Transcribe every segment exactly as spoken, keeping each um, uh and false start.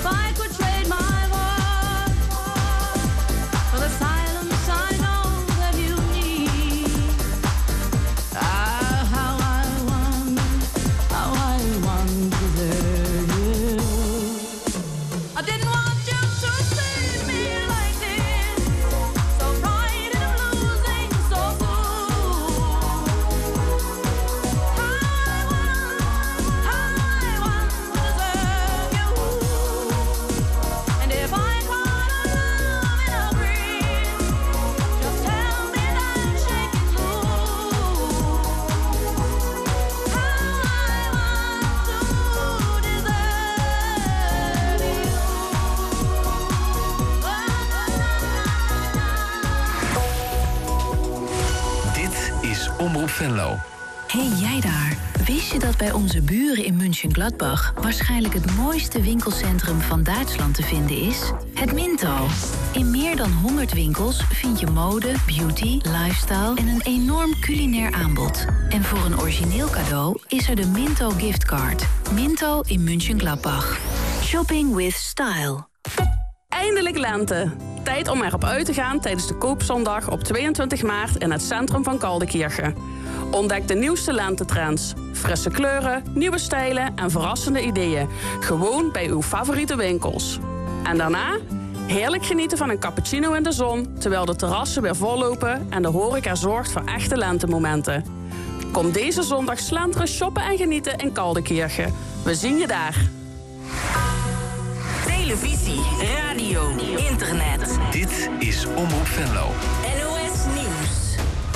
Omroep Venlo. Hey jij daar, wist je dat bij onze buren in München-Gladbach waarschijnlijk het mooiste winkelcentrum van Duitsland te vinden is? Het Minto. In meer dan honderd winkels vind je mode, beauty, lifestyle en een enorm culinair aanbod. En voor een origineel cadeau is er de Minto giftcard. Minto in München-Gladbach. Shopping with style. Eindelijk lente. Tijd om erop uit te gaan tijdens de Koopzondag op tweeëntwintig maart in het centrum van Kaldekirchen. Ontdek de nieuwste lentetrends, frisse kleuren, nieuwe stijlen en verrassende ideeën. Gewoon bij uw favoriete winkels. En daarna heerlijk genieten van een cappuccino in de zon, terwijl de terrassen weer vollopen en de horeca zorgt voor echte lentemomenten. Kom deze zondag slenteren, shoppen en genieten in Kaldekirchen. We zien je daar. Televisie, radio, internet. Dit is Omroep Venlo. N O S Nieuws.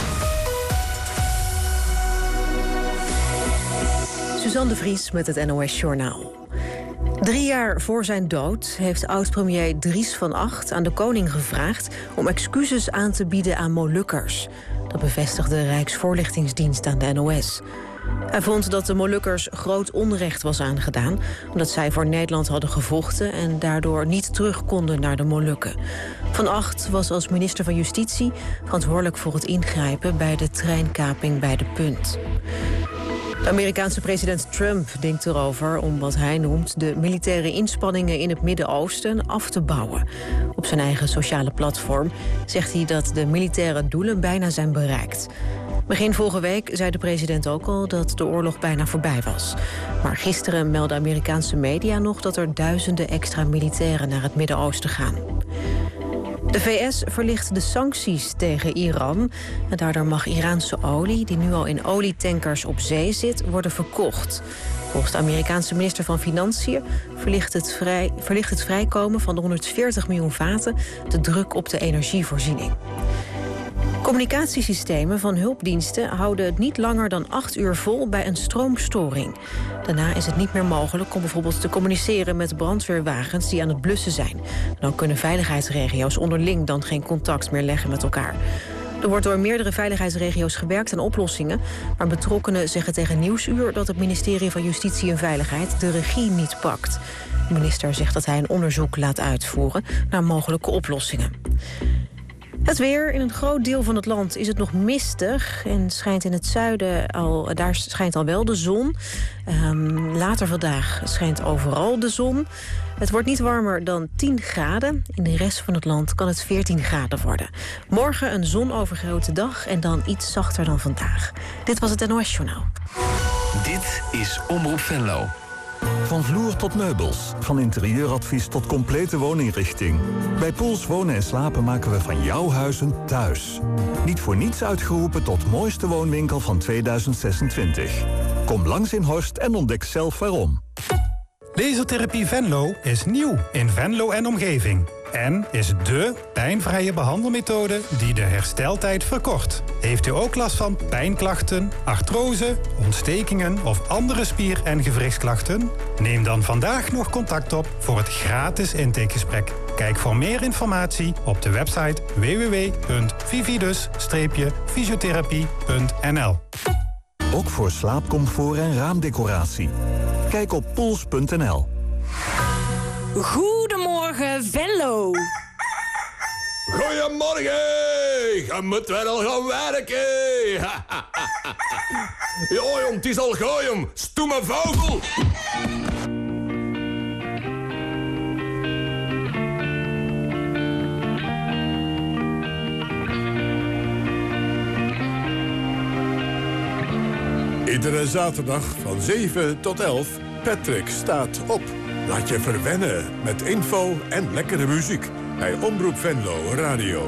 Suzanne de Vries met het N O S Journaal. Drie jaar voor zijn dood heeft oud-premier Dries van Agt aan de koning gevraagd om excuses aan te bieden aan Molukkers. Dat bevestigde de Rijksvoorlichtingsdienst aan de N O S. Hij vond dat de Molukkers groot onrecht was aangedaan, omdat zij voor Nederland hadden gevochten en daardoor niet terug konden naar de Molukken. Van Agt was als minister van Justitie verantwoordelijk voor het ingrijpen bij de treinkaping bij de Punt. De Amerikaanse president Trump denkt erover om wat hij noemt de militaire inspanningen in het Midden-Oosten af te bouwen. Op zijn eigen sociale platform zegt hij dat de militaire doelen bijna zijn bereikt. Begin vorige week zei de president ook al dat de oorlog bijna voorbij was. Maar gisteren meldden Amerikaanse media nog dat er duizenden extra militairen naar het Midden-Oosten gaan. De V S verlicht de sancties tegen Iran. En daardoor mag Iraanse olie, die nu al in olietankers op zee zit, worden verkocht. Volgens de Amerikaanse minister van Financiën verlicht het, vrij, verlicht het vrijkomen van de honderdveertig miljoen vaten de druk op de energievoorziening. Communicatiesystemen van hulpdiensten houden het niet langer dan acht uur vol bij een stroomstoring. Daarna is het niet meer mogelijk om bijvoorbeeld te communiceren met brandweerwagens die aan het blussen zijn. Dan kunnen veiligheidsregio's onderling dan geen contact meer leggen met elkaar. Er wordt door meerdere veiligheidsregio's gewerkt aan oplossingen, maar betrokkenen zeggen tegen Nieuwsuur dat het ministerie van Justitie en Veiligheid de regie niet pakt. De minister zegt dat hij een onderzoek laat uitvoeren naar mogelijke oplossingen. Het weer. In een groot deel van het land is het nog mistig en schijnt in het zuiden al, daar schijnt al wel de zon. Um, later vandaag schijnt overal de zon. Het wordt niet warmer dan tien graden. In de rest van het land kan het veertien graden worden. Morgen een zonovergrote dag en dan iets zachter dan vandaag. Dit was het N O S Journaal. Dit is Omroep Venlo. Van vloer tot meubels, van interieuradvies tot complete wooninrichting. Bij Poels Wonen en Slapen maken we van jouw huizen thuis. Niet voor niets uitgeroepen tot mooiste woonwinkel van tweeduizend zesentwintig. Kom langs in Horst en ontdek zelf waarom. Lasertherapie Venlo is nieuw in Venlo en omgeving. En is dé pijnvrije behandelmethode die de hersteltijd verkort. Heeft u ook last van pijnklachten, artrose, ontstekingen of andere spier- en gewrichtsklachten? Neem dan vandaag nog contact op voor het gratis intakegesprek. Kijk voor meer informatie op de website w w w punt vividus fysiotherapie punt n l. Ook voor slaapcomfort en raamdecoratie. Kijk op pols punt n l. Goedemorgen, Venlo. Goedemorgen. Je moet weer al gaan werken. Ja, jong, het is al gooi, jong. Stoeme vogel. Iedere zaterdag van zeven tot elf. Patrick staat op. Laat je verwennen met info en lekkere muziek. Bij Omroep Venlo Radio.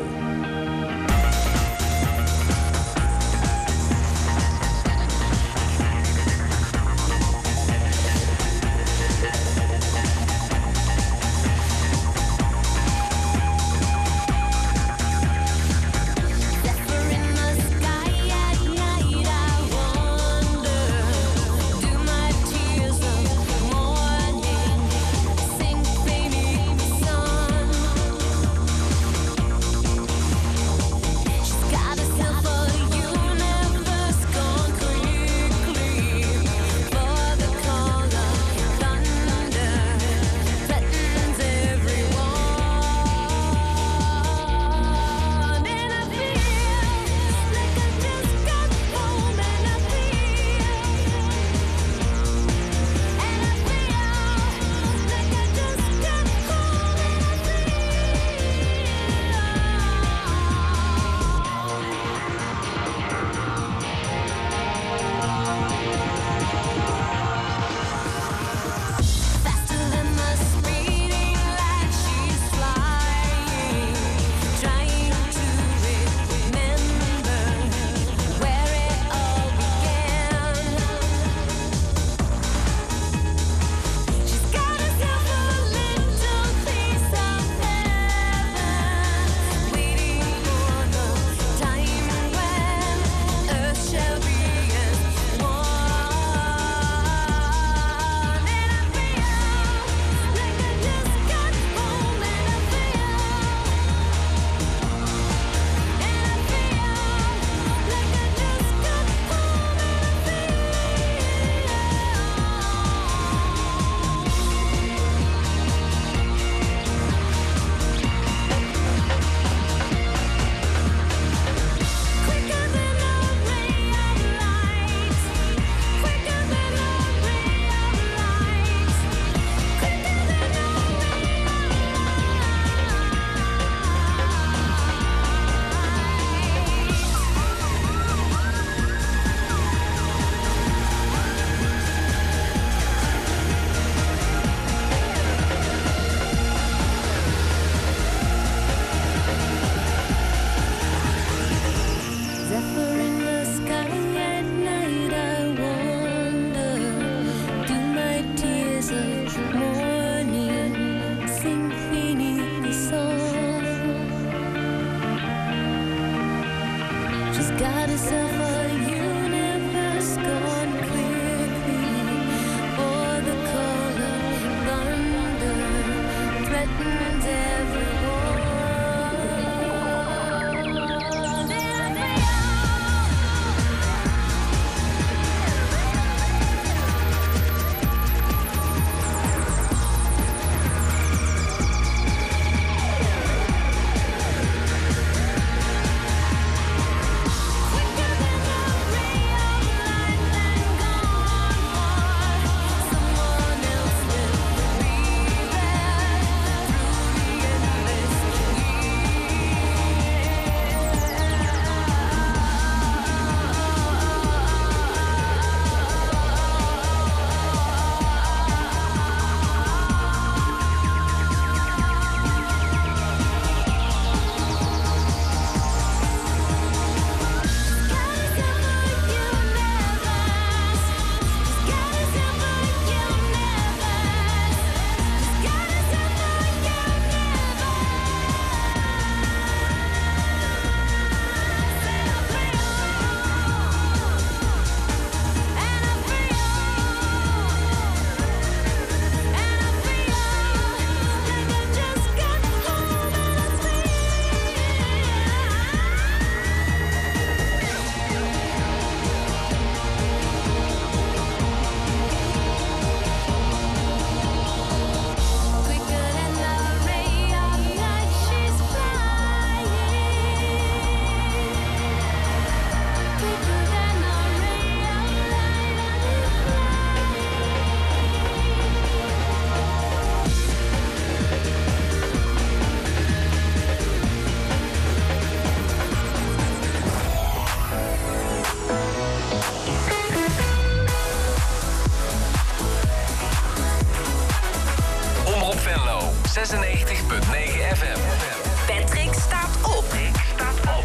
zesennegentig komma negen F M. Patrick staat op. Staat op.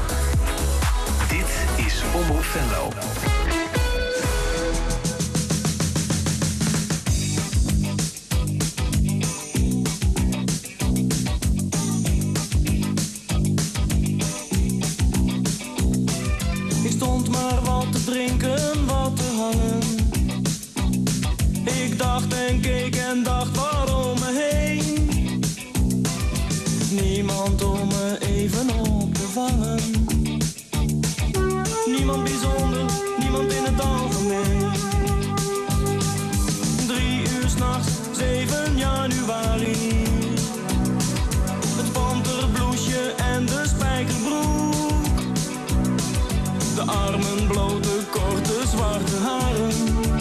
Dit is Omroep Venlo. Ik stond maar wat te drinken, wat te hangen. Ik dacht en keek en dacht waarom me heen. Niemand om me even op te vangen. Niemand bijzonder, niemand in het algemeen. Drie uur 's nachts, zeven januari. Het panterbloesje en de spijkerbroek. De armen blote, korte, zwarte haren.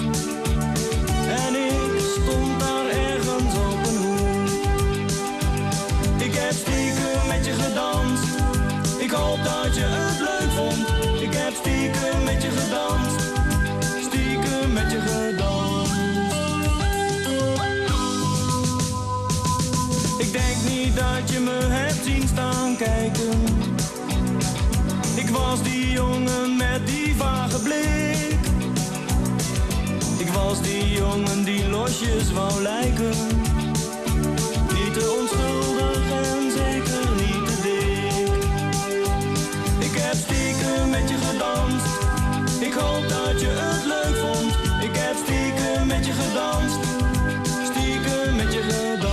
En ik stond daar ergens op een hoek. Ik heb stiekem met je gedanst. Ik hoop dat je het leuk vond. Ik heb stiekem met je gedanst. Stiekem met je gedanst. Ik denk niet dat je me hebt zien staan kijken. Ik was die jongen met die vage blik. Ik was die jongen die losjes wou lijken. Niet te onschuldig en zeker niet te dik. Ik heb stiekem met je gedanst. Ik hoop dat je het leuk vond. Ik heb stiekem met je gedanst. Stiekem met je gedanst.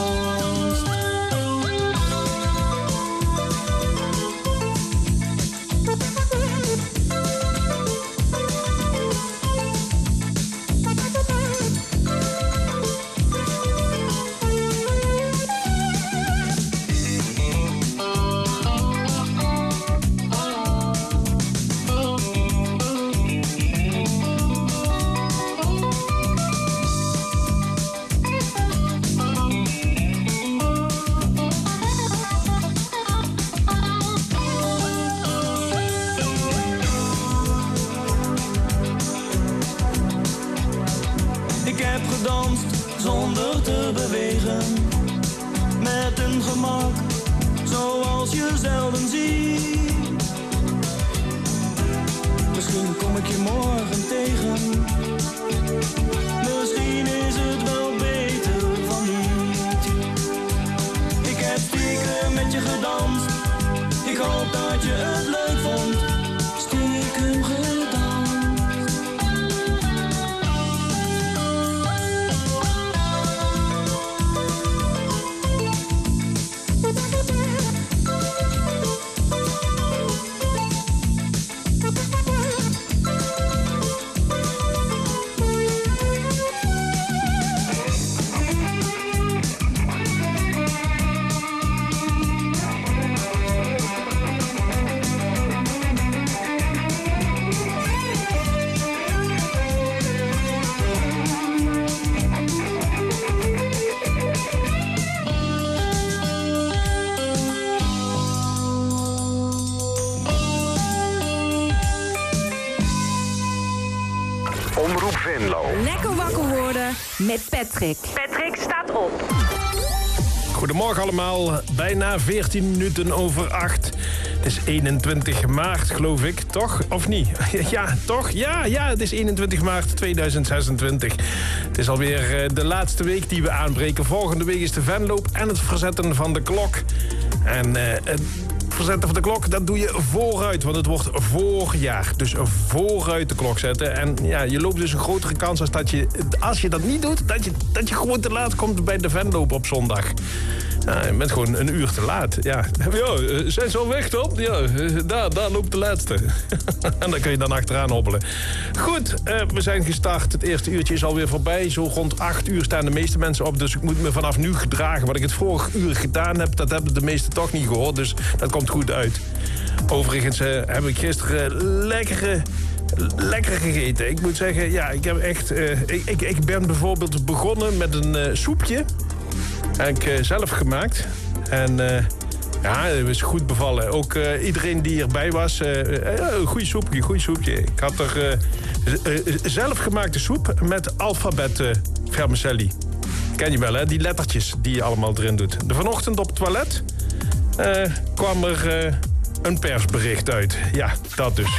Zonder te bewegen, met een gemak, zoals je zelden ziet. Misschien kom ik je morgen tegen, misschien is het wel beter van niet. Ik heb stiekem met je gedanst, ik hoop dat je het leuk vond. Stiekem gedanst. Omroep Venlo. Lekker wakker worden met Patrick. Patrick staat op. Goedemorgen allemaal, bijna veertien minuten over acht. Het is eenentwintig maart, geloof ik, toch? Of niet? Ja, toch? Ja, ja, het is eenentwintig maart tweeduizend zesentwintig. Het is alweer de laatste week die we aanbreken. Volgende week is de Venloop en het verzetten van de klok. En uh, het verzetten van de klok, dat doe je vooruit, want het wordt voorjaar. Dus vooruit de klok zetten. En ja, je loopt dus een grotere kans als dat je, als je dat niet doet, dat je, dat je gewoon te laat komt bij de Venloop op zondag. Ja, je bent gewoon een uur te laat. Ja, ja zijn ze al weg dan? Ja, daar, daar loopt de laatste. En dan kun je dan achteraan hobbelen. Goed, uh, we zijn gestart. Het eerste uurtje is alweer voorbij. Zo rond acht uur staan de meeste mensen op. Dus ik moet me vanaf nu gedragen. Wat ik het vorige uur gedaan heb, dat hebben de meesten toch niet gehoord. Dus dat komt goed uit. Overigens uh, heb ik gisteren lekkere... Lekker gegeten. Ik moet zeggen, ja, ik heb echt... Uh, ik, ik, ik ben bijvoorbeeld begonnen met een uh, soepje. Heb ik uh, zelf gemaakt. En uh, ja, het is goed bevallen. Ook uh, iedereen die erbij was. Uh, uh, een goeie soepje, goeie soepje. Ik had er uh, uh, zelfgemaakte soep met alfabet uh, vermicelli. Ken je wel, hè? Die lettertjes die je allemaal erin doet. De vanochtend op het toilet uh, kwam er uh, een persbericht uit. Ja, dat dus.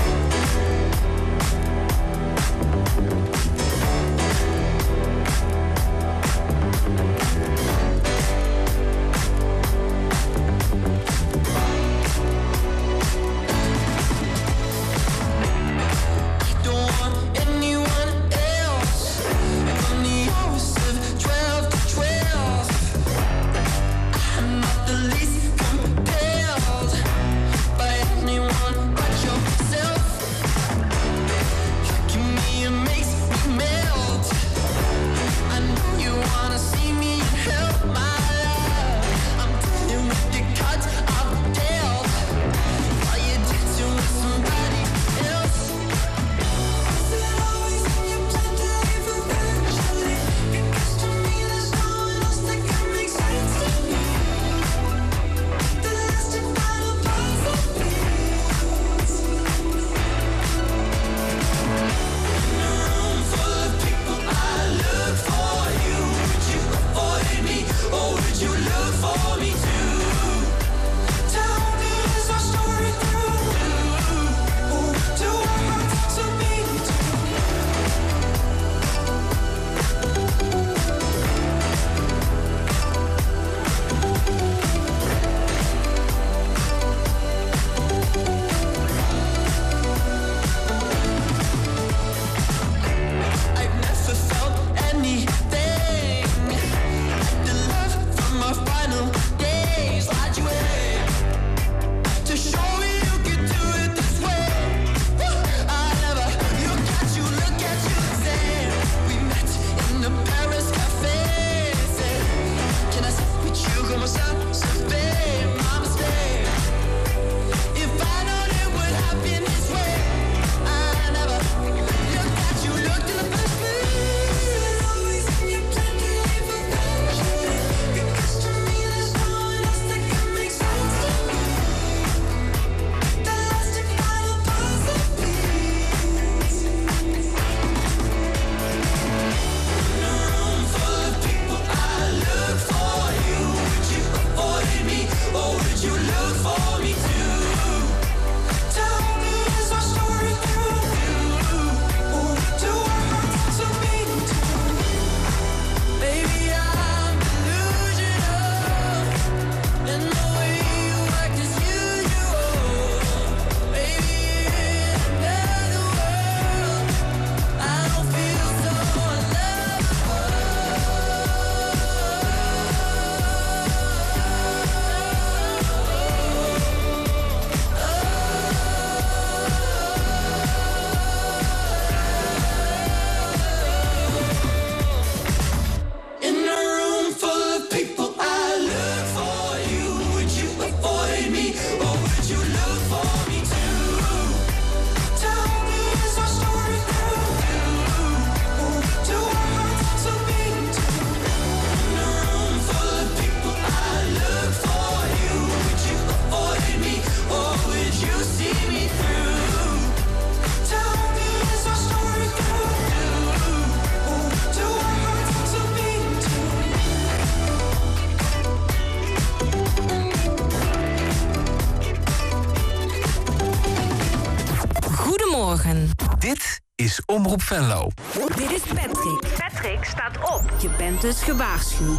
Dit is Omroep Venlo. Dit is Patrick. Patrick staat op. Je bent dus gewaarschuwd.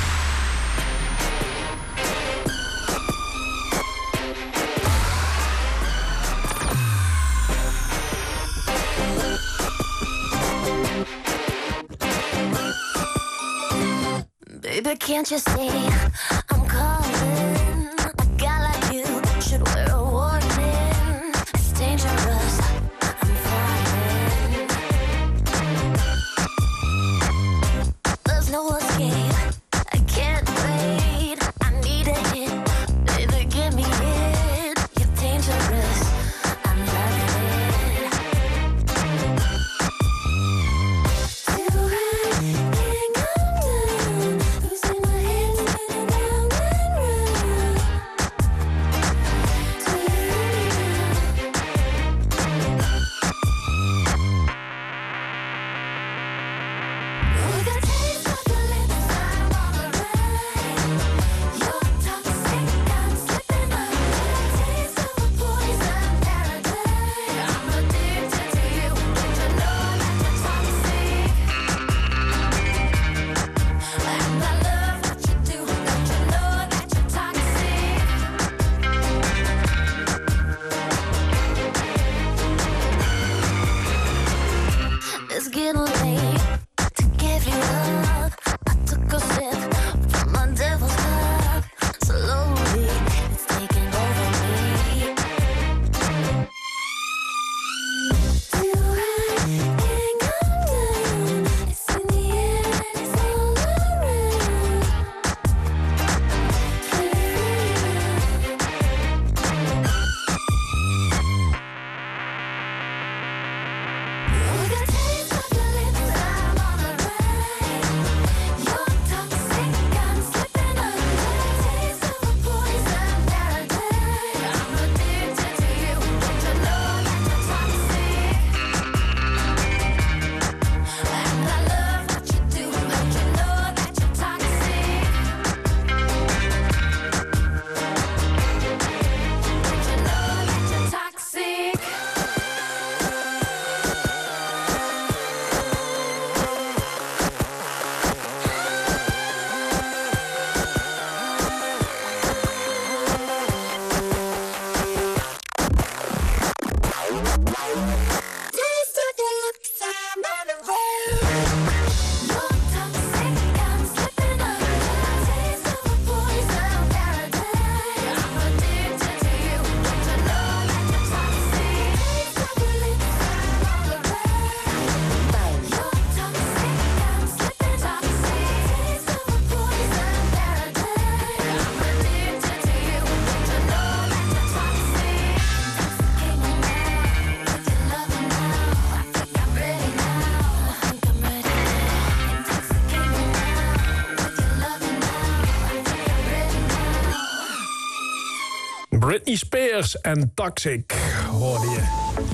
Baby, can't you see I'm calling? A guy like you should wear a warning. It's dangerous. I'm falling. There's no escape. I can't wait. I need a hit. Baby, give me it. You're dangerous. I'm loving it. Do I can't come down? Losing my head spinning round. Britney Spears en Toxic, hoorde je.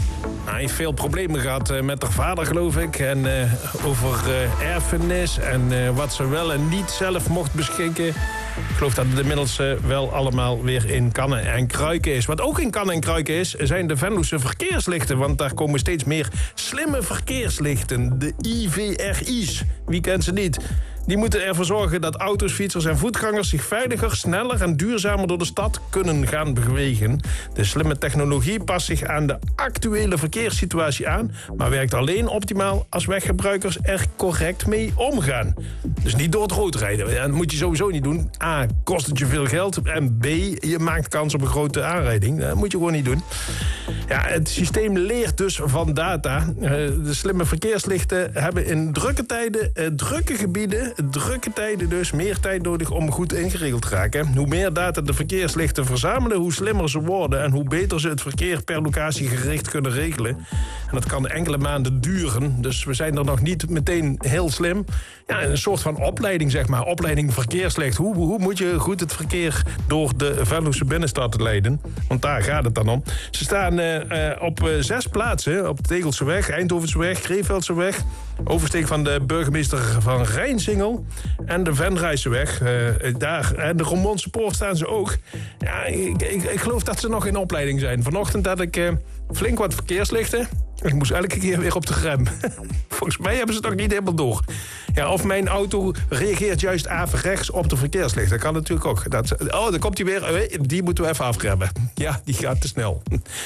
Hij heeft veel problemen gehad uh, met haar vader, geloof ik. En uh, over uh, erfenis en uh, wat ze wel en niet zelf mocht beschikken. Ik geloof dat het inmiddels uh, wel allemaal weer in kannen en kruiken is. Wat ook in kannen en kruiken is, zijn de Venlose verkeerslichten. Want daar komen steeds meer slimme verkeerslichten. De I V R I's. Wie kent ze niet? Die moeten ervoor zorgen dat auto's, fietsers en voetgangers zich veiliger, sneller en duurzamer door de stad kunnen gaan bewegen. De slimme technologie past zich aan de actuele verkeerssituatie aan, maar werkt alleen optimaal als weggebruikers er correct mee omgaan. Dus niet door het rood rijden. Dat moet je sowieso niet doen. A, kost het je veel geld. En B, je maakt kans op een grote aanrijding. Dat moet je gewoon niet doen. Ja, het systeem leert dus van data. De slimme verkeerslichten hebben in drukke tijden, drukke gebieden, drukke tijden dus meer tijd nodig om goed ingeregeld te raken. Hoe meer data de verkeerslichten verzamelen, hoe slimmer ze worden en hoe beter ze het verkeer per locatie gericht kunnen regelen. En dat kan enkele maanden duren, dus we zijn er nog niet meteen heel slim. Ja, een soort van opleiding, zeg maar. Opleiding verkeerslicht. Hoe, hoe moet je goed het verkeer door de Venlose binnenstad leiden? Want daar gaat het dan om. Ze staan uh, uh, op uh, zes plaatsen. Op de Tegelseweg, Eindhovenseweg, Kreeveldseweg, oversteek van de burgemeester van Rijnsingel en de Venrijseweg. Uh, daar en de Roermondse Poort staan ze ook. Ja, ik, ik, ik geloof dat ze nog in opleiding zijn. Vanochtend had ik uh, flink wat verkeerslichten. Ik moest elke keer weer op de rem. Volgens mij hebben ze het nog niet helemaal door. Ja, of mijn auto reageert juist averechts op de verkeerslichten. Dat kan natuurlijk ook. Dat, oh, dan komt hij weer. Die moeten we even afremmen. Ja, die gaat te snel.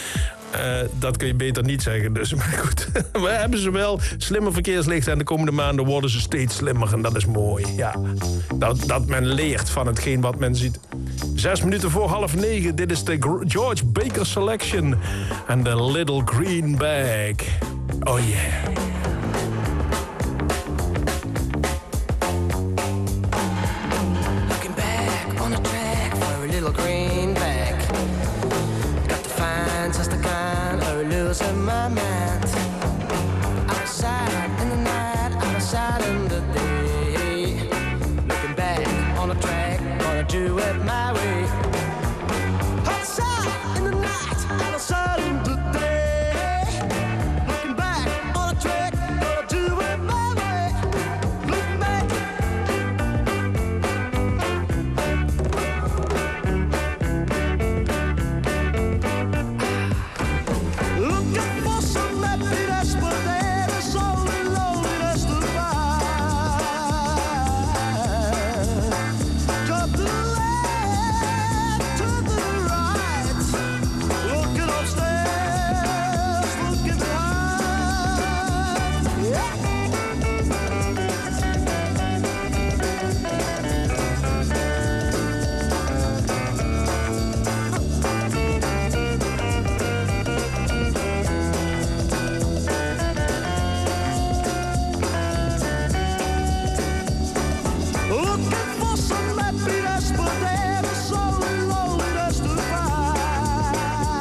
Uh, dat kun je beter niet zeggen. Dus, maar goed, we hebben ze wel slimme verkeerslichten en de komende maanden worden ze steeds slimmer. En dat is mooi. Ja, dat, dat men leert van hetgeen wat men ziet. Zes minuten voor half negen. Dit is de George Baker Selection. En de Little Green Bag. Oh yeah. Looking back on a track for a little green bag. Got to find just the kind of losing my mind. Outside in the night, outside in the day. Looking back on a track, gonna do it my way. Outside in the night, outside in the day. Looking back on a track, gonna do it my way. Looking back. Looking for some happiness, but there is only loneliness to find. Jump to the left, to the right. Looking upstairs, looking behind. Yeah. Looking for some happiness, but there is only loneliness to find.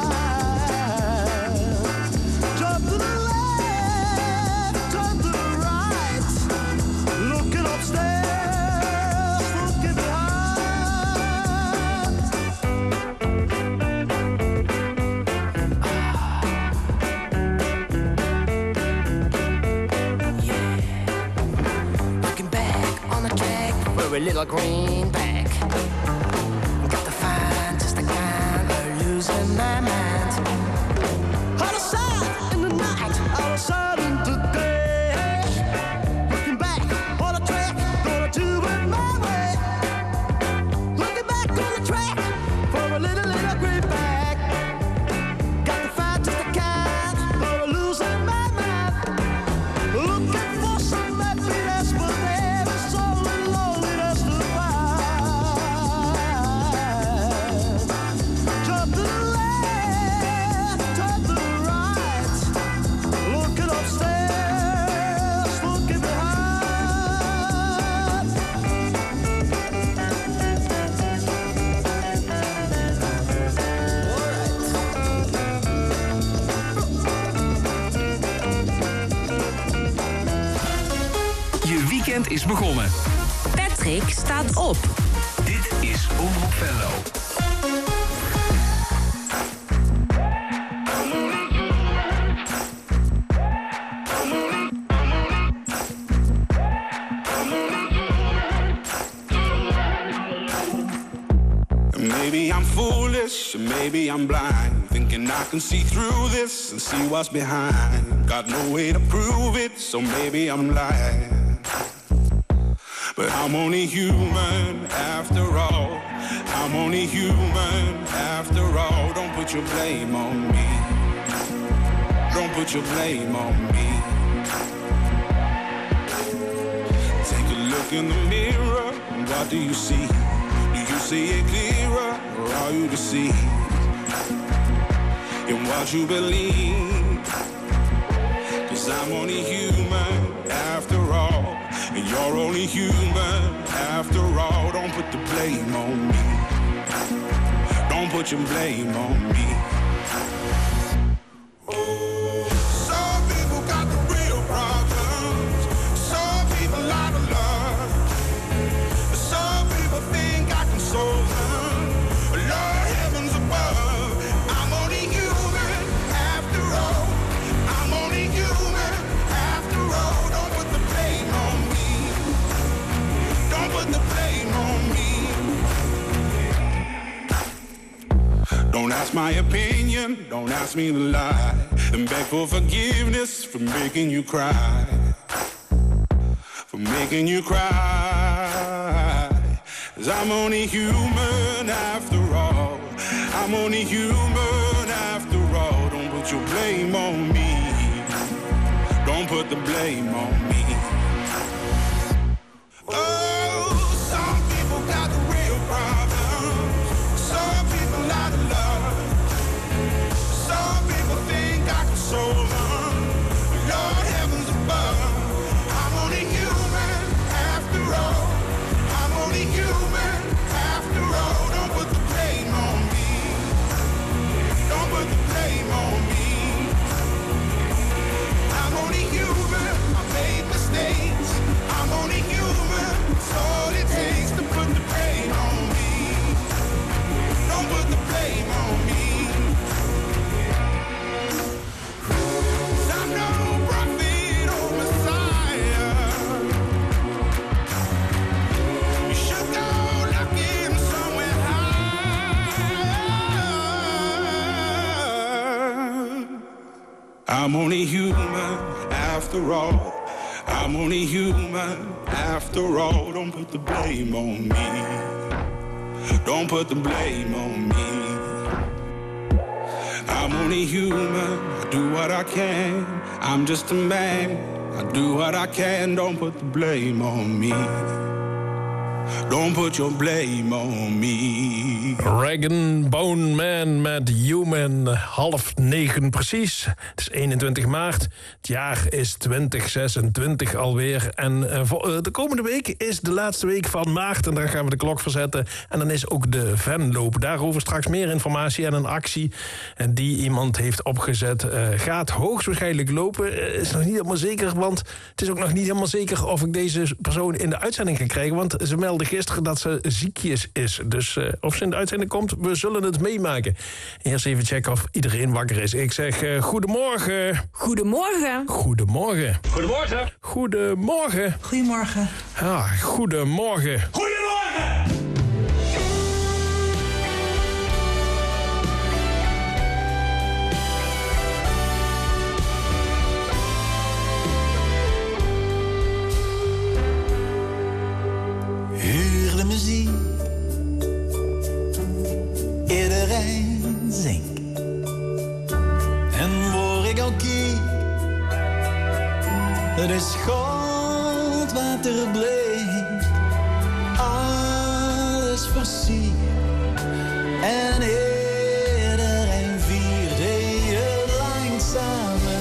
Jump to the left, turn to the right. Looking upstairs, looking behind. Looking back on the track for a little green bag. Got to find just the kind of losing my mind. Out of sight in the night, out of sight in the day. Looking back on the track, gonna do it my way. Looking back on the track for a little, little green bag. Got to find just the kind of losing my mind. Looking for some happiness, but there is only loneliness to find. Jump to the left, turn to the right. Looking upstairs, looking behind. Je weekend is begonnen. Patrick staat op. Dit is Omroep Venlo. maybe I'm foolish, maybe I'm blind, thinking I can see through this and see what's behind. Got no way to prove it, so maybe I'm lying. But I'm only human after all. I'm only human after all. Don't put your blame on me. Don't put your blame on me. Take a look in the mirror, what do you see? Do you see it clearer, or are you deceived in what you believe? 'Cause I'm only human after all, and you're only human after all. Don't put the blame on me. Don't put your blame on me. Some people got the real problems. Some people out of love. Some people think I can solve them. Lord heavens above, I'm only human after all. I'm only human after all. Don't put the blame on me. Don't put the blame on me. Don't ask my opinion, don't ask me to lie, and beg for forgiveness for making you cry, for making you cry. 'Cause I'm only human after all. I'm only human after all. Don't put your blame on me. Don't put the blame on me. Oh, some people got the real problems. Some people out of love. Some people think I can solve them. Lord heavens above, I'm only human after all. I'm only human after all. Don't put the blame on me. Don't put the blame on me. I'm only human. I made mistakes. I'm only human. It's all it takes to put the blame on me. Don't put the blame on me. 'Cause I'm no prophet or Messiah. You should go looking somewhere high. I'm only human after all. I'm only human after all. Don't put the blame on me. Don't put the blame on me. I'm only human. I do what I can. I'm just a man. I do what I can. Don't put the blame on me. Don't put your blame on me. Rag Bone Man met Human, half negen precies. Het is eenentwintig maart, het jaar is twintig zesentwintig alweer. En uh, voor, uh, de komende week is de laatste week van maart en daar gaan we de klok verzetten. En dan is ook de Venloop. Daarover straks meer informatie en een actie die iemand heeft opgezet. Uh, gaat hoogstwaarschijnlijk lopen, uh, is nog niet helemaal zeker, want het is ook nog niet helemaal zeker of ik deze persoon in de uitzending ga krijgen, want ze melden gisteren dat ze ziekjes is. Dus uh, of ze in de uitzending komt, we zullen het meemaken. Eerst even checken of iedereen wakker is. Ik zeg uh, goedemorgen. Goedemorgen. Goedemorgen. Goedemorgen. Goedemorgen. Goedemorgen. Ah, goedemorgen. Goedemorgen. Huur de muziek, iedereen zingt. En voor ik ook kies, het is goud wat er bleef. Alles versiert en iedereen viert heel langzame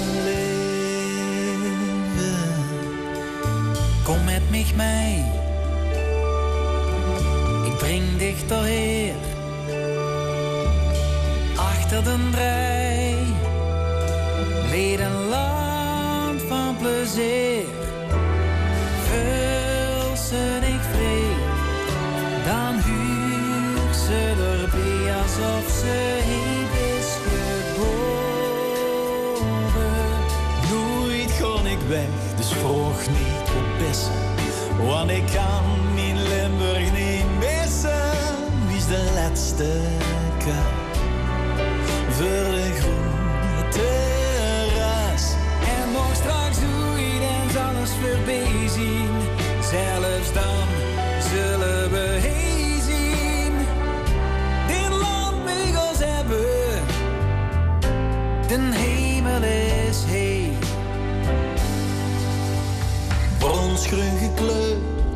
leven. Kom met mich mee. Dring dichter hier, achter de brei, leed een land van plezier. Vul ze niet vrij, dan huurt ze erbij alsof ze heet is geboren. Nooit kon ik weg, dus vroeg niet op bessen, want ik kan mijn Limburg niet missen. Wie is de laatste kus. Voor de groene terras. En nog straks hoe iedereen alles voorbij zien. Zelfs dan zullen we heen zien. Dit land megels hebben. De hemel is heen. Bronsgroen gekleurd.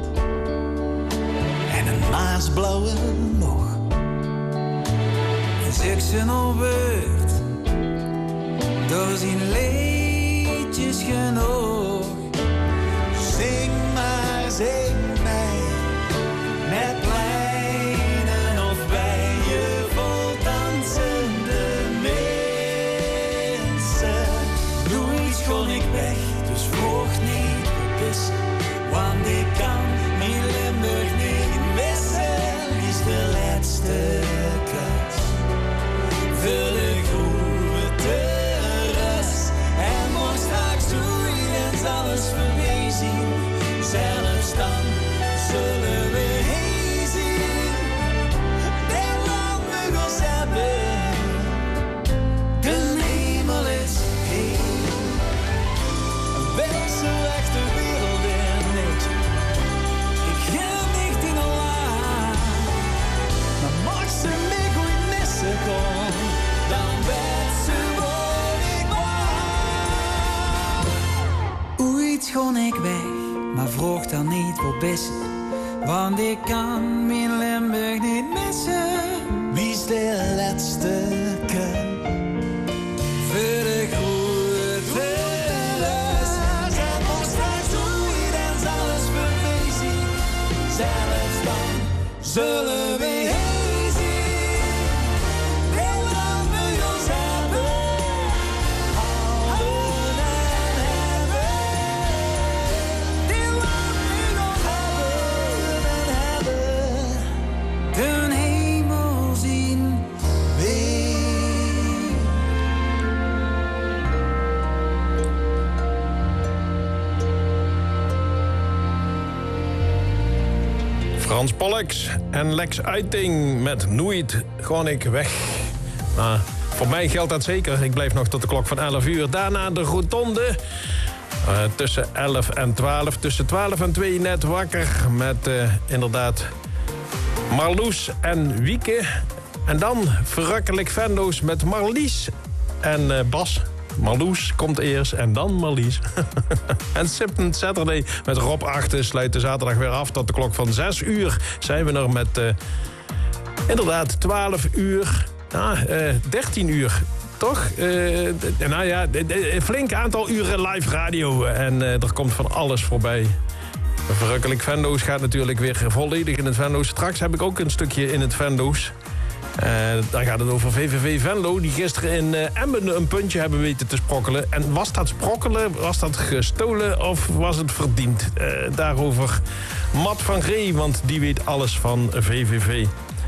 En een maasblauwe nog. En zeg ze nog beurt. Door zijn liedjes genoeg. Zing maar, zing mij. Met pleinen of bij je vol dansende mensen. Nooit kon ik weg, dus vroeg niet dus. Want ik kan mijn Limburg niet missen. Is de laatste kus. Voor de groene terras. En morgen straks doe je eens alles voorbij zien. Zelfs dan zullen we heen zien. De landmugels hebben. De hemel is heen. Wel zo echt de wereld weer niet. Ik ga niet in een laag. Maar mag ze me goed missen kon. Dan werd ze woon ik waar. Ooit kon ik weg. Maar vroeg dan niet voor bessen, want ik kan mijn Limburg niet missen. Wie is de laatste kus? Voor de groene terras. En nog straks hoe je dan alles voorbij zien. Zelfs dan zullen we heen zien. De landmugels hebben. Houden en hebben. De hemel zien weer. Frans Pollux en Lex Uiting met Nooit gewoon ik weg. Nou, voor mij geldt dat zeker. Ik blijf nog tot de klok van elf uur. Daarna de rotonde. Uh, tussen elf en twaalf. Tussen twaalf en twee net wakker. Met uh, inderdaad Marloes en Wieke. En dan verrukkelijk Venlo's met Marlies en uh, Bas. Marloes komt eerst en dan Marlies. En Sippend Saturday met Rob Achten sluit de zaterdag weer af. Tot de klok van zes uur zijn we er met uh, inderdaad twaalf uur. Ah, uh, dertien uur. Toch? Uh, nou ja, een flink aantal uren live radio. En uh, er komt van alles voorbij. Verrukkelijk Venlo's gaat natuurlijk weer volledig in het Venlo's. Straks heb ik ook een stukje in het Venlo's. Uh, dan gaat het over V V V Venlo, die gisteren in uh, Emmen een puntje hebben weten te sprokkelen. En was dat sprokkelen, was dat gestolen of was het verdiend? Uh, daarover Matt van Gree, want die weet alles van V V V.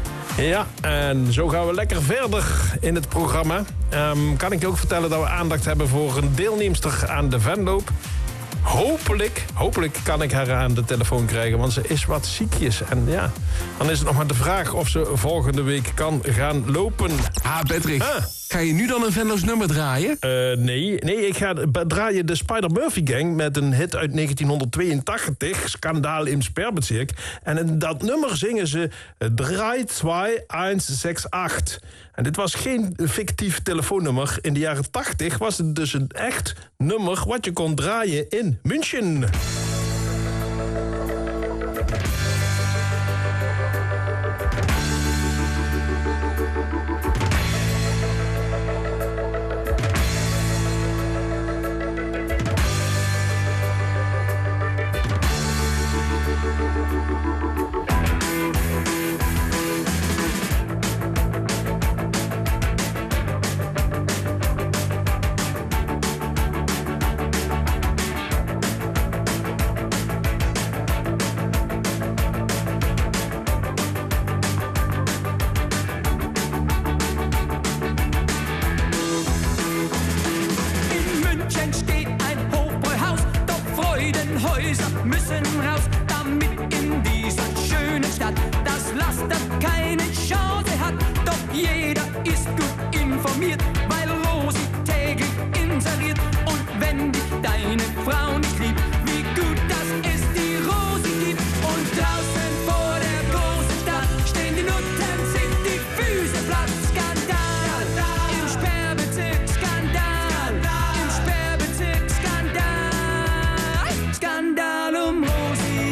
Ja, en zo gaan we lekker verder in het programma. Um, kan ik je ook vertellen dat we aandacht hebben voor een deelnemster aan de Venloop. Hopelijk, hopelijk kan ik haar aan de telefoon krijgen, want ze is wat ziekjes. En ja, dan is het nog maar de vraag of ze volgende week kan gaan lopen. Ah, Patrick, ah. Ga je nu dan een Venlo's nummer draaien? Uh, nee, nee, ik ga draaien de Spider-Murphy Gang met een hit uit negentien tweeëntachtig, Skandaal im Sperrbezirk. En in dat nummer zingen ze drie twee een zes acht. En dit was geen fictief telefoonnummer. In de jaren tachtig was het dus een echt nummer wat je kon draaien in München. müssen raus, damit in dieser schönen Stadt das Laster keine Chance hat. Jeder ist gut informiert, weil Rosi täglich inseriert. Und wenn dich deine Frau nicht liebt, wie gut, dass es die Rosi gibt. Und draußen vor der großen Stadt stehen die Nutten, sich die Füße platt. Skandal, im Sperrbezirk, Skandal, im Sperrbezirk, Skandal, Skandal um Rosi.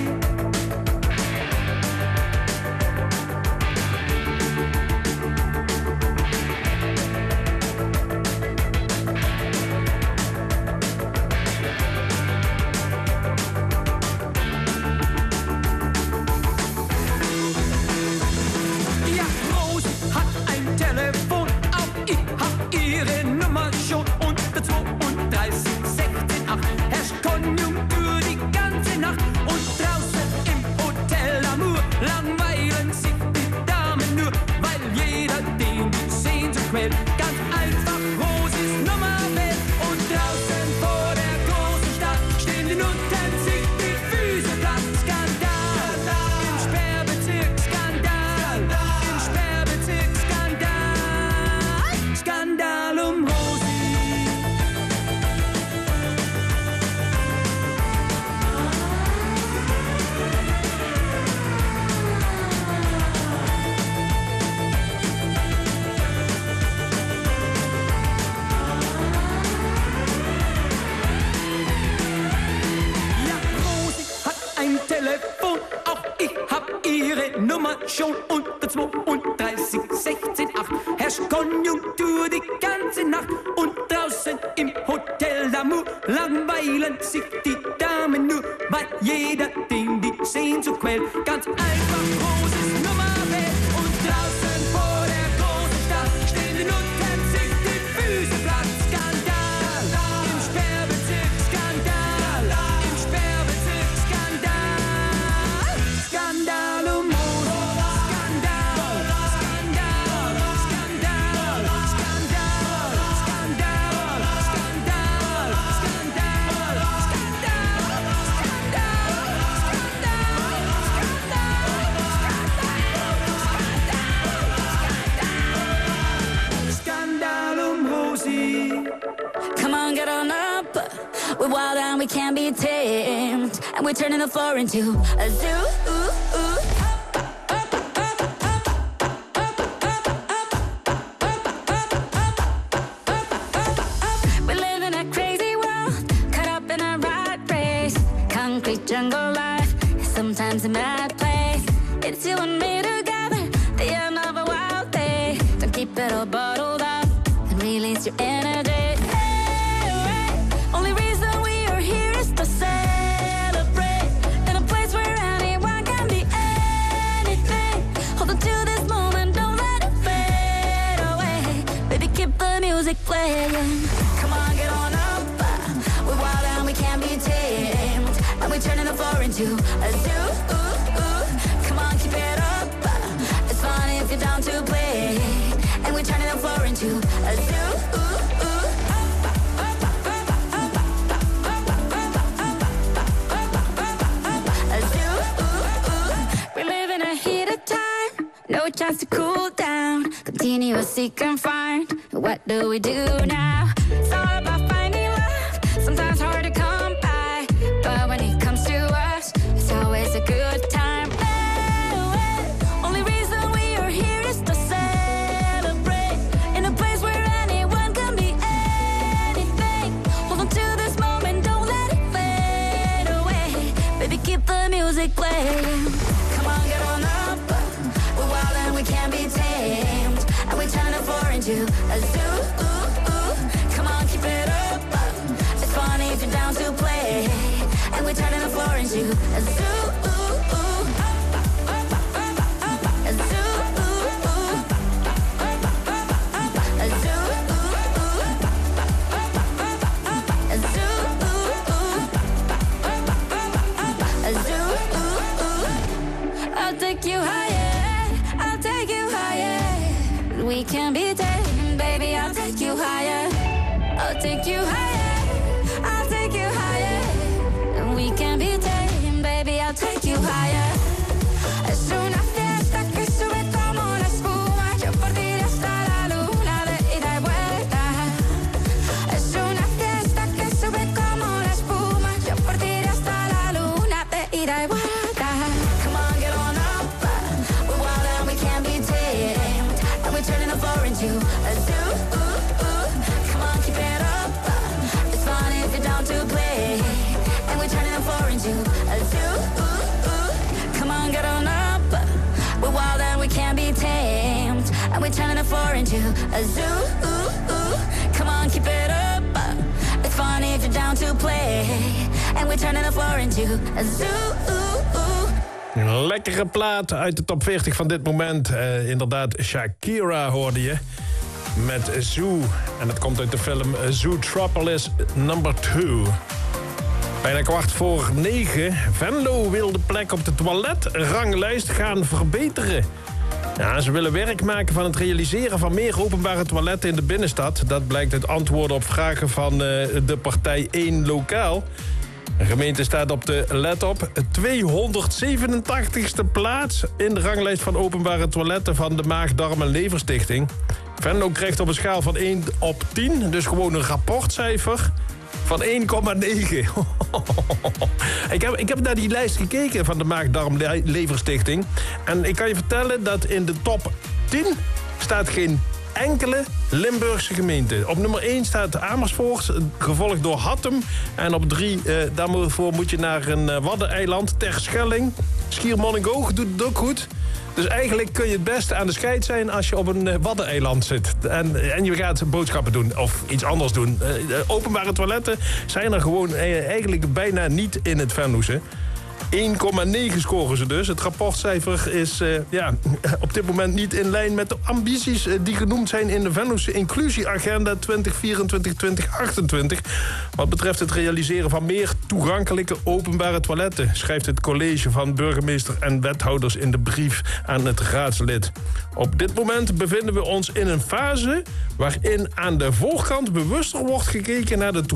Ja, Rosi hat ein Telefon, auch ich hab ihre Nummer schon. Unter zweiunddreißig sechzehn acht herrscht Konjunktur die ganze Nacht. Und draußen im Hotel Amour langweilen sich die Damen nur, weil jeder den die Sehnsucht quält. Ganz einfach Rosis Nummer wählt. Und draußen vor der großen Stadt stehen die Nutten, sich die Füße platt. Skandal, im Sperrbezirk, Skandal, im Sperrbezirk, Skandal, Skandal um Rosi. Ja, Rosi hat ein Telefon, auch ich hab ihre Nummer schon. Unter zweiunddreißig sechzehn acht herrscht Konjunktur die ganze Nacht. Und draußen im Hotel Amour langweilen sich die Damen nur, weil jeder den die Sehnsucht quält. Ganz einfach Rosis Nummer wählt. Und draußen vor der großen Stadt stehen die Nutten, sich die Füße platt. Skandal, im Sperrbezirk, Skandal, im Sperrbezirk, Skandal, Skandal um Rosi. Skandal, Skandal, Skandal, Skandal, Skandal, Skandal, Skandal, Skandal um Rosi. Come on, get on up. We're wild and we can't be tamed. And we're turning the floor into a zoo. Ooh, ooh. We live in a crazy world, caught up in a rat race. Concrete jungle life is sometimes a mad place. It's you and me together, the end of a wild day. Don't keep it all bottled up and release your energy. Hey, hey. Only reason we are here is to celebrate in a place where anyone can be anything. Hold on to this moment, don't let it fade away. Baby, keep the music playing. Come on, get on up. We're wild and we can't be tamed. And we're turning the floor into a zoo. Ooh, ooh. Come on, keep it up. It's fun if you're down to play. And we're turning the floor into a zoo. Ooh, ooh. A zoo. Ooh, ooh. We live in a heat of time, no chance to cool down. Continuous seek and find. What do we do now? It's all about finding love. Sometimes hard to come by, but when it comes to us, it's always a good time. Hey, hey. Only reason we are here is to celebrate in a place where anyone can be anything. Hold on to this moment, don't let it fade away. Baby, keep the music playing. Come on, get on up. We're wild and we can't be tamed. And we turn the floor into a zoo. Ooh, ooh. Come on, keep it up. It's fun if you're down to play. And we're turning the floor into a zoo. Ooh, ooh. A zoo. Ooh, ooh. A zoo. Ooh, ooh. A zoo. Ooh, ooh. A zoo. Ooh, ooh. I'll take you higher. I'll take you higher. We can be taken, baby. I'll take you higher. I'll take you higher. I'll take you higher. And we can be taken, baby. I'll take you higher. Es una fiesta que sube como la espuma. Yo por ti and we're turning the floor into a zoo. Come on, keep it up. It's fun if you're down to play, and we're turning the floor into a zoo. Een lekkere plaat uit de top veertig van dit moment. Uh, inderdaad, Shakira hoorde je met Zoo. En dat komt uit de film Zootropolis number two. Bijna kwart voor negen. Venlo wil de plek op de toiletranglijst gaan verbeteren. Ja, ze willen werk maken van het realiseren van meer openbare toiletten in de binnenstad. Dat blijkt uit antwoorden op vragen van uh, de partij één Lokaal. De gemeente staat op de, let op, tweehonderdzevenentachtigste plaats in de ranglijst van openbare toiletten van de Maag, Darm en Leverstichting. Venlo krijgt op een schaal van één op tien, dus gewoon een rapportcijfer van één komma negen. ik, heb, ik heb naar die lijst gekeken van de Maag, Darm, Leverstichting. En ik kan je vertellen dat in de top tien staat geen enkele Limburgse gemeente. Op nummer één staat Amersfoort, gevolgd door Hattem. En op drie, eh, daarvoor moet je naar een uh, Waddeneiland, Terschelling. Schiermonnikoog doet het ook goed. Dus eigenlijk kun je het beste aan de scheid zijn als je op een uh, Waddeneiland zit. En, en je gaat boodschappen doen of iets anders doen. Uh, openbare toiletten zijn er gewoon uh, eigenlijk bijna niet in het Venlose. één komma negen scoren ze dus. Het rapportcijfer is uh, ja, op dit moment niet in lijn met de ambities uh, die genoemd zijn in de Venlose Inclusieagenda twintig vierentwintig tot twintig achtentwintig. Wat betreft het realiseren van meer toegankelijke openbare toiletten, schrijft het college van burgemeester en wethouders in de brief aan het raadslid. Op dit moment bevinden we ons in een fase waarin aan de voorkant bewuster wordt gekeken naar de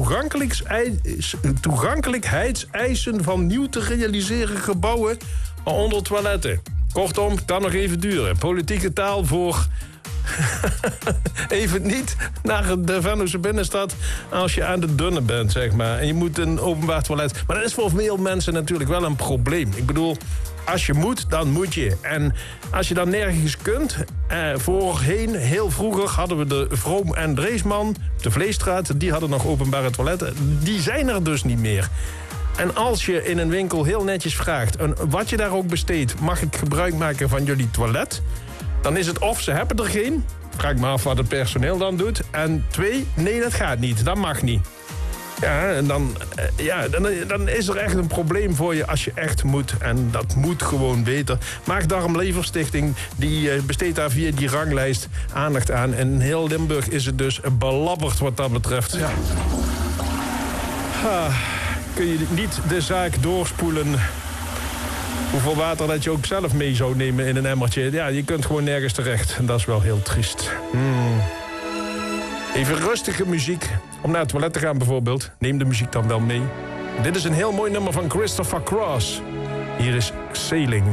toegankelijkheidseisen van nieuw te realiseren gebouwen, waaronder toiletten. Kortom, het kan nog even duren. Politieke taal voor even niet naar de Venlose binnenstad als je aan de dunne bent, zeg maar. En je moet een openbaar toilet. Maar dat is voor veel mensen natuurlijk wel een probleem. Ik bedoel, als je moet, dan moet je. En als je dan nergens kunt... Eh, voorheen, heel vroeger, hadden we de Vroom en Dreesman... de Vleestraat, die hadden nog openbare toiletten. Die zijn er dus niet meer. En als je in een winkel heel netjes vraagt... En wat je daar ook besteedt, mag ik gebruik maken van jullie toilet... dan is het of ze hebben er geen... vraag ik me af wat het personeel dan doet... en twee, nee, dat gaat niet, dat mag niet. Ja, en dan, ja, dan, dan is er echt een probleem voor je als je echt moet. En dat moet gewoon beter. Maag Darm Leverstichting die besteedt daar via die ranglijst aandacht aan. En in heel Limburg is het dus belabberd wat dat betreft. Ja. Ah, kun je niet de zaak doorspoelen... hoeveel water dat je ook zelf mee zou nemen in een emmertje. Ja, je kunt gewoon nergens terecht. En dat is wel heel triest. Hmm. Even rustige muziek. Om naar het toilet te gaan bijvoorbeeld. Neem de muziek dan wel mee. Dit is een heel mooi nummer van Christopher Cross. Hier is Sailing.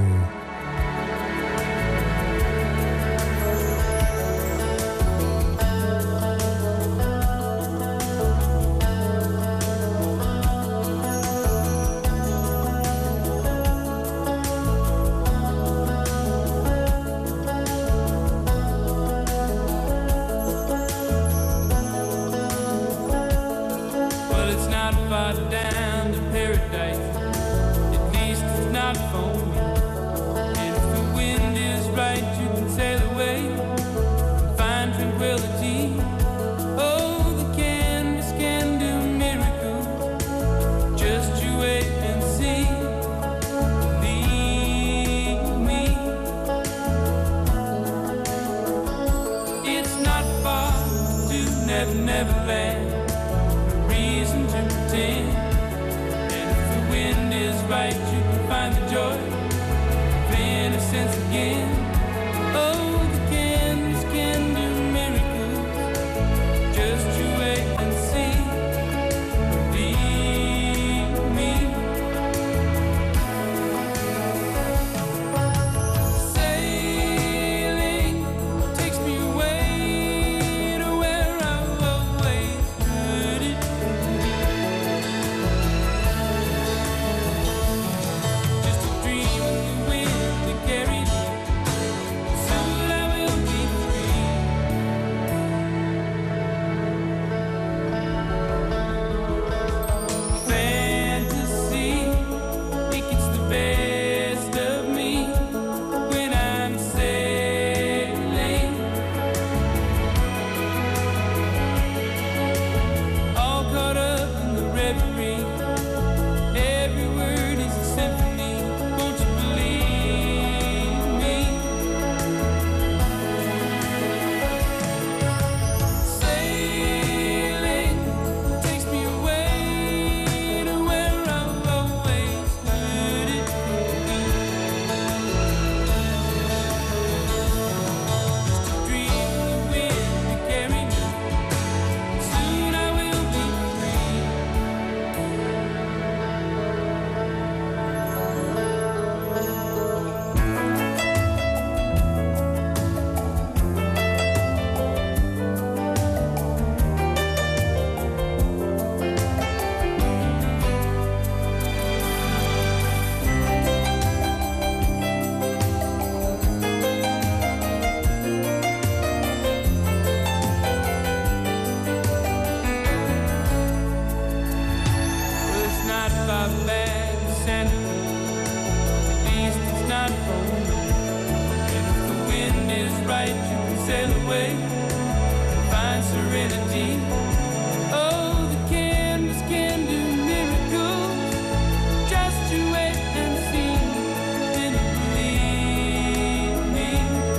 right, you can sail away, find serenity. Oh, the canvas can do miracles. Just you wait and see. Then you believe me.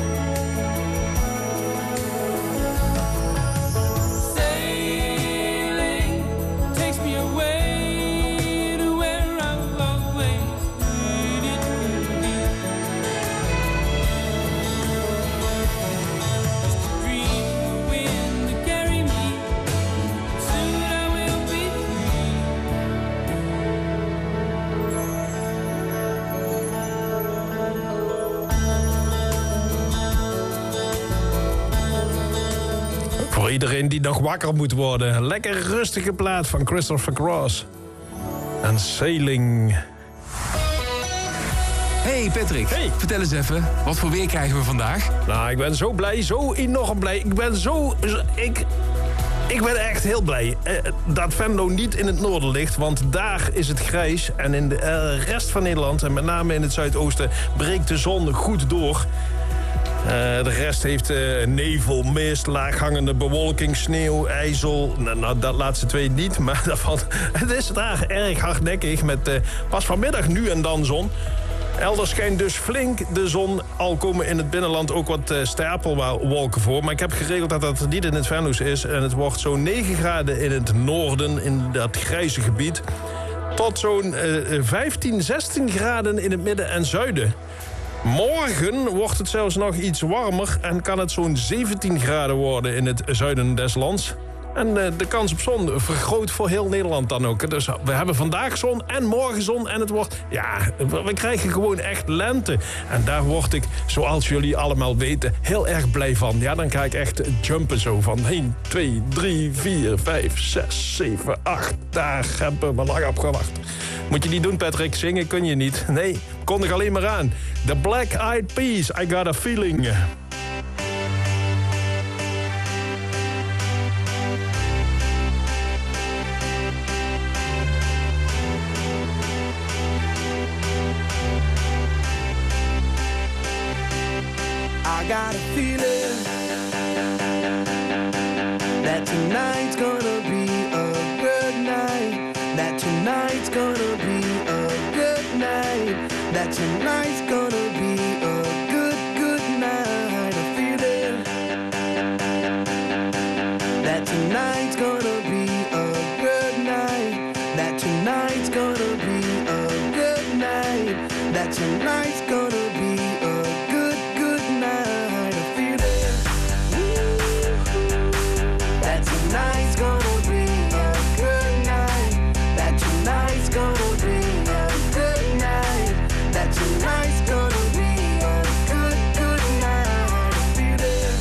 Sailing takes me away to where I've always needed to be. Just a dream, the wind to carry me. Soon I will be free. Voor iedereen die nog wakker moet worden. Een lekker rustige plaat van Christopher Cross. En Sailing. Hey Patrick, Hey. vertel eens even, wat voor weer krijgen we vandaag? Nou, ik ben zo blij, zo enorm blij. Ik ben zo... zo- ik, ik ben echt heel blij eh, dat Venlo niet in het noorden ligt. Want daar is het grijs. En in de eh, rest van Nederland, en met name in het zuidoosten, breekt de zon goed door. Eh, de rest heeft eh, nevel, mist, laaghangende bewolking, sneeuw, ijzel. Nou, nou, dat laatste twee niet, maar dat valt, het is daar erg hardnekkig. Met eh, pas vanmiddag nu en dan zon. Elders schijnt dus flink de zon. Al komen in het binnenland ook wat uh, stapelwolken voor. Maar ik heb geregeld dat dat niet in het Venlo's is. En het wordt zo'n negen graden in het noorden, in dat grijze gebied. Tot zo'n uh, vijftien, zestien graden in het midden en zuiden. Morgen wordt het zelfs nog iets warmer en kan het zo'n zeventien graden worden in het zuiden des lands. En uh, de kans op zon vergroot voor heel Nederland dan ook. Dus we hebben vandaag zon en morgen zon en het wordt... Ja, we, we krijgen gewoon echt lente. En daar word ik, zoals jullie allemaal weten, heel erg blij van. Ja, dan ga ik echt jumpen zo van één, twee, drie, vier, vijf, zes, zeven, acht. Daar hebben we lang op gewacht. Moet je niet doen, Patrick. Zingen kun je niet. Nee, kondig alleen maar aan. The Black Eyed Peas, I Got a Feeling. I got a feeling that tonight's gonna be a good night. That tonight's gonna be a good night. That tonight's gonna be a good, good night. A feeling that tonight's gonna be a good night. That tonight's gonna be a good night. That tonight's gonna be a good, good night. A feeling that tonight's gonna be a good night. That tonight's gonna be a good night. That tonight's gonna be a good, good night. A feeling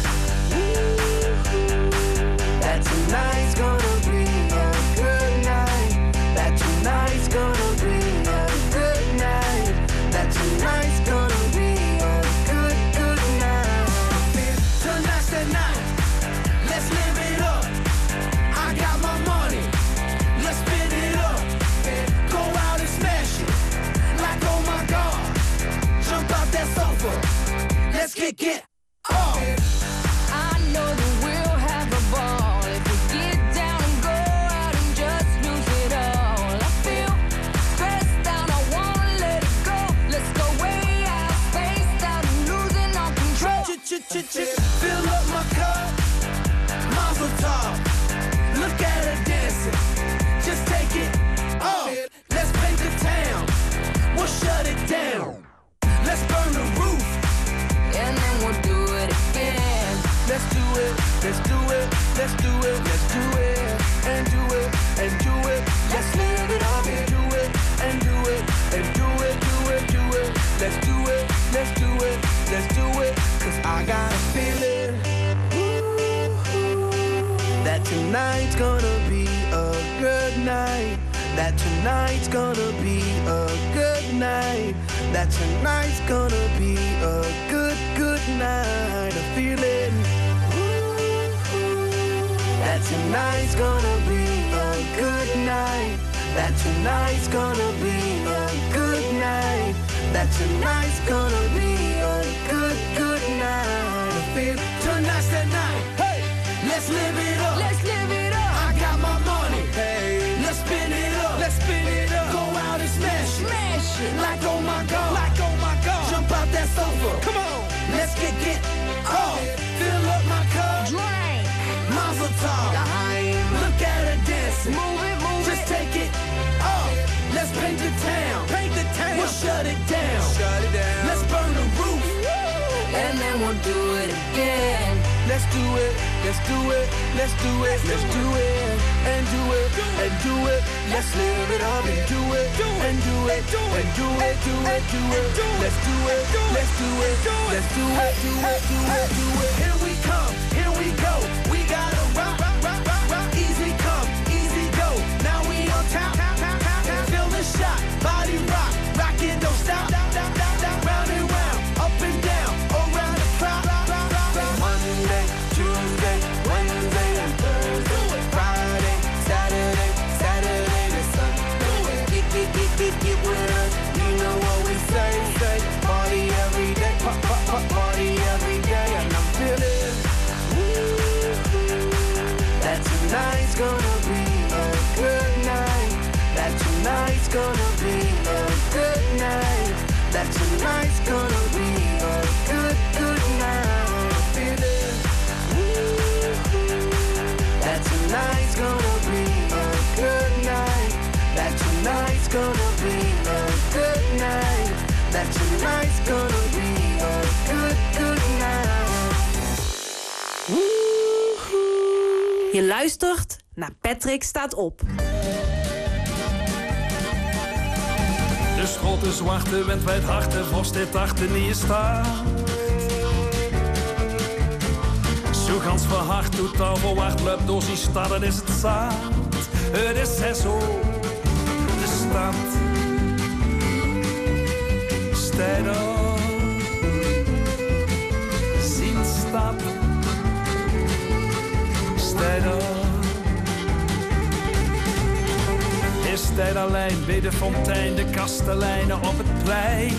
that tonight's gonna be a good night. That tonight's gonna be a good night. That tonight's gonna be a good, good night. Tonight's the night. Let's live it up. I got my money. Let's spin it up. Go out and smash it. Like oh my God. Jump out that sofa. Let's kick it off. I know that we'll have a ball if we get down and go out and just lose it all. I feel stressed out, I wanna let it go. Let's go way out, spaced out and losing all control. Fill up my cup. Mazel tov. Look at her dancing. Just take it off. Let's paint the town. We'll shut it down. Let's burn the roof. And then we'll do it again. Let's do it. Let's do it. Let's do it. Let's do it. And do it. And do it. Let's live it up. And do it. And do it. And do it. Do it. Do it. Let's do it. Let's do it. Let's do it. Cause I got a feeling that tonight's gonna be a good night. That tonight's gonna be a good night. That tonight's gonna be a good, good night. A feeling that tonight's gonna be a good night. That tonight's gonna be a good night. That tonight's gonna be a good, good night. A feeling live it up. Let's live it up. I got my money. Hey, let's spin it up. Let's spin it up. Go out and smash it. Smash it. Like oh my god. Like oh my god. Jump out that sofa. Come on. Let's get get off. Fill up my cup. Drink. Mazel tov. Look at her dancing. Move it, move Just it. take it off. Let's paint the town. Paint the town. We'll shut it down. Shut it down. Let's burn the roof. Woo. And then we'll do it again. Let's do it. Let's do it. Let's do it. Let's do it. And do it. And do it. Let's live it up and do it. And do it. And do it. Do it. Do it. Let's do it. Let's do it. Let's do it. Do it. Do it. Do it. Here we come. Here we go. We gotta rock, rock, rock, rock, rock. Easy come, easy go. Now we on top. Feel the shot. Body rock. Rockin', don't stop. Round and round. Up and down. Around the clock. Monday, Tuesday, Wednesday, and Thursday. Friday, Saturday, Saturday to Sunday. Get, get, get, get, get with us. You know what we say, say. Party every day. Pop, pop, pop, party every day. And I'm feeling that tonight's gonna be a good night. That tonight's gonna be a good night. That tonight's gonna be a good, good night. I'm feeling that tonight's gonna be a good night. That tonight's gonna be a good night. That tonight's gonna be a good, good night. Je luistert naar Patrick Staat Op. De grote zwarte wind waait hard en vorst dit achter in je staat. Zo gans verhard, totaal verwacht, loopt door die stad, dan is het zaad. Het is zes uur, de stad. Stijden, zien stad. Stijden. Is tijd alleen bij de fontein, de kasteleinen op het plein.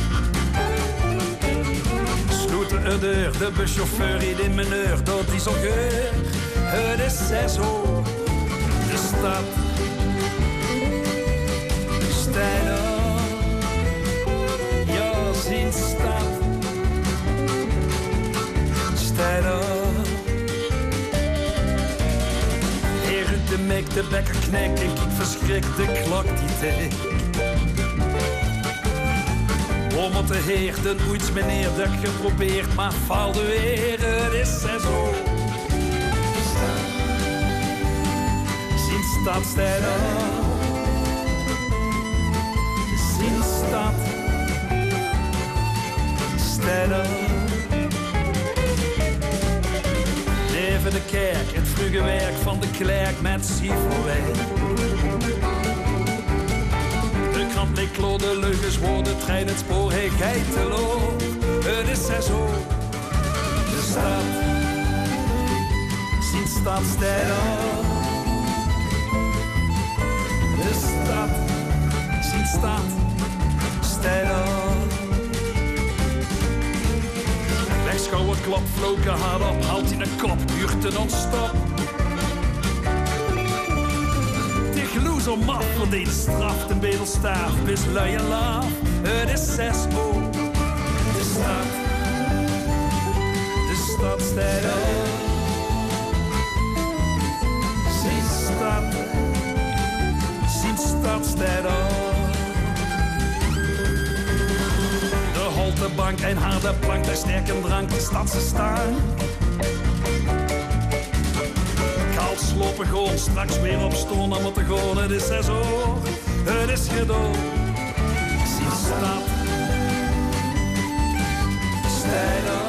Sloeten de deur, de buschauffeur riet in mijn deur door dieselgeur. Het is zes uur, de stad. Stijden, ja, zien stad. Stijden. De mek, de bekker knek en kijk verschrikt de klok die tik. Om op de heer, de oets meneer, dat geprobeerd, maar valde weer. Het is zes uur. Zien stadstijden. Zien stad. Stijden. Leven de kerk, het vroege werk van de klerk met Sieverweg. De krant leek klode leugens, worden trein, het spoor heet geiteloos. Het is zes uur, de stad, zien stadstijden. De stad, zien stad, stijden. Wegschouwer klop, vloken hard op, halt in de kop, buurten non-stop. Tegen loser maf, verdeed straf, de bedelstaaf, bis lui en laaf. Het is zes uur, de stad, de stadstijden. Zien stad, zien stadstijden. De bank, een harde plank, daar sterk en drank, de stadse staan. Kaal slopen gewoon, straks weer op stoel, dan moet er gewoon, het is zes uur, het is gedaan. Zie stad, stijden,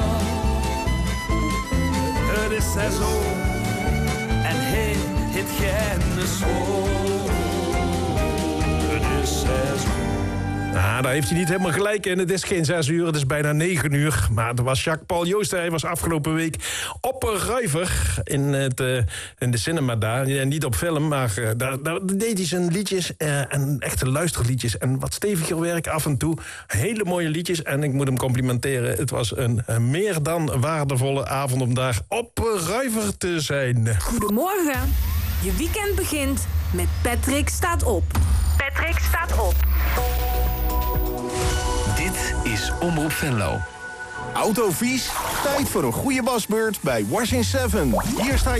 het is zes uur, en heen, het geen zwoer. Het is zes uur. Nou, daar heeft hij niet helemaal gelijk in. Het is geen zes uur, het is bijna negen uur. Maar er was Jacques-Paul Joosten. Hij was afgelopen week op een ruiver in, het, uh, in de cinema daar. En niet op film, maar uh, daar, daar deed hij zijn liedjes. Uh, en echte luisterliedjes. En wat steviger werk af en toe. Hele mooie liedjes. En ik moet hem complimenteren. Het was een, een meer dan waardevolle avond om daar op een ruiver te zijn. Goedemorgen. Je weekend begint met Patrick staat op. Patrick staat op. Dit is Omroep Venlo. Autovies? Tijd voor een goede wasbeurt bij Wash in Seven. Hier sta